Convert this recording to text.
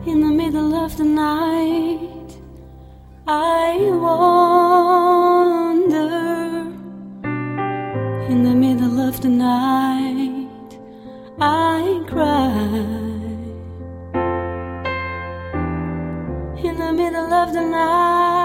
In the middle of the night, I wander. In the middle of the night, I cry. In the middle of the night,